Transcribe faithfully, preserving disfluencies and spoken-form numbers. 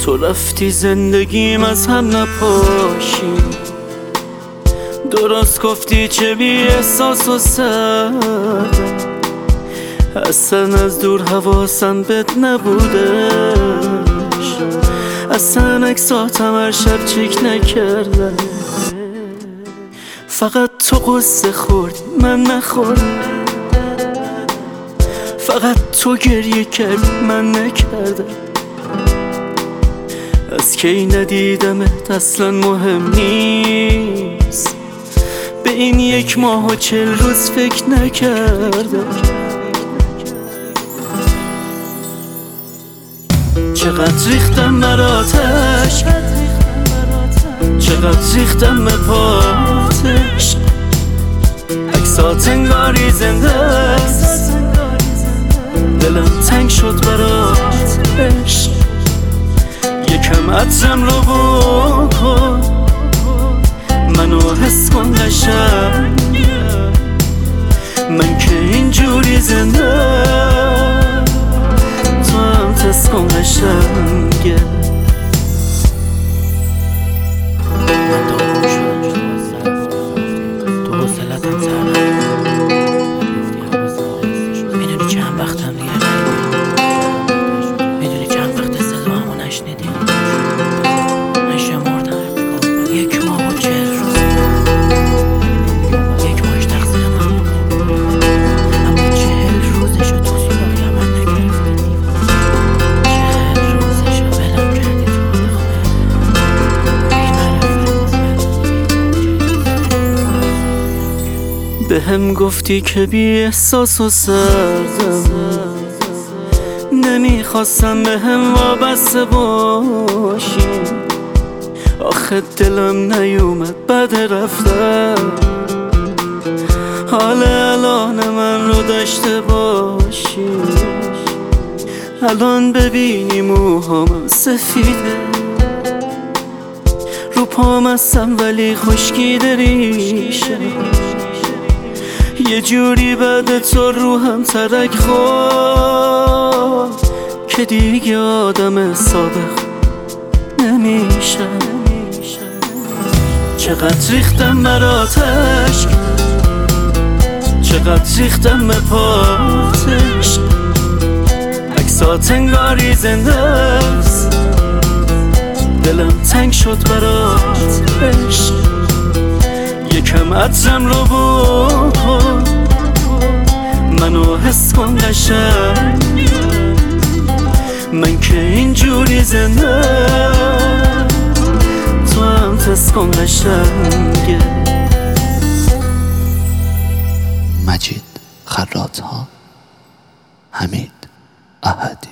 تو رفتی زندگیم از هم نپاشی، درست گفتی چه بی احساس و سردم، اصلا از دور حواسم بهت نبودش، اصلا عکساتم هر شب چک نکردم، فقط تو قصه خوردی من نخوردم، فقط تو گریه کردی من نکردم، از کی ندیدمت اصلا مهم نیست، به این یک ماه و چل روز فکر نکردم، چقدر ریختم براتش، چقدر ریختم به پاتش، عکسات انگاری زنده است، دلم تنگ شد برات عشق، یکم عطرم رو بکن منو حس کن قشنگ، من که اینجوری زنده تو هم تست کن قشنگه. من داغون شدم تو حوصلتم سر میدونی چند وقتم دیگه میدونی چند وقت صدامو نشنیدی، من شمردم یک ماه و چهل روز، یک ماهش تقصیر من بود، اما چهل روزشو تو سراغ من نگرفتی، چهل روزشو ولم کردی تو به هم گفتی که بی احساس و سردم، نمیخواستم به هم وابسته باشی، آخه دلم نیومد بعد رفتم، حال الان من رو داشته باشی، الان ببینی موهام سفیده، رو پام هستم ولی خشکیده ریشم، یه جوری بعد تو روحم ترک خورد که دیگه آدم صادق نمیشم، چقدر ریختم براتش، چقدر ریختم به پاتش، عکسات انگاری زنده است، دلم تنگ شد برات عشق، یکم عطرم رو بکن منو حس کن قشنگ، من که اینجوری زنده تو هم تست کن قشنگه. مجید خراط‌ها، حمید احدی.